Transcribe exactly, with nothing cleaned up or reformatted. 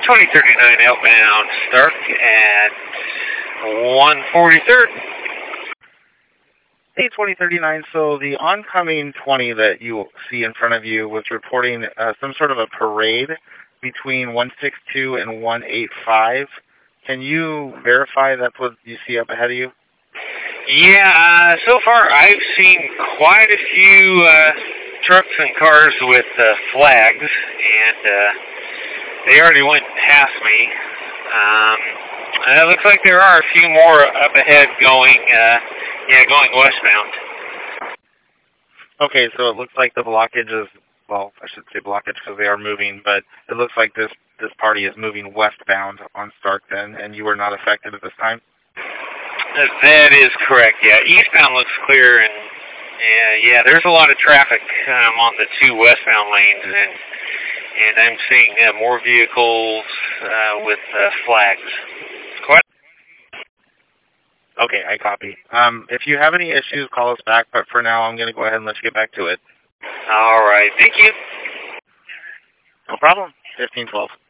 twenty thirty-nine outbound, Stark at one forty-third. Hey, twenty thirty-nine, so the oncoming twenty that you see in front of you was reporting uh, some sort of a parade between one sixty-two and one eighty-five. Can you verify that's what you see up ahead of you? Yeah, uh, so far I've seen quite a few uh, trucks and cars with uh, flags, and uh, they already went past me. Um, and it looks like there are a few more up ahead going, uh, yeah, going westbound. Okay, so it looks like the blockage is, well, I should say blockage because they are moving, but it looks like this, this party is moving westbound on Stark then, and you were not affected at this time? That is correct, yeah. Eastbound looks clear, and yeah, yeah there's a lot of traffic um, on the two westbound lanes, and and I'm seeing uh, more vehicles uh, with uh, flags. Quite. Okay, I copy. Um, if you have any issues, call us back, but for now, I'm going to go ahead and let you get back to it. All right, thank you. No problem. fifteen twelve.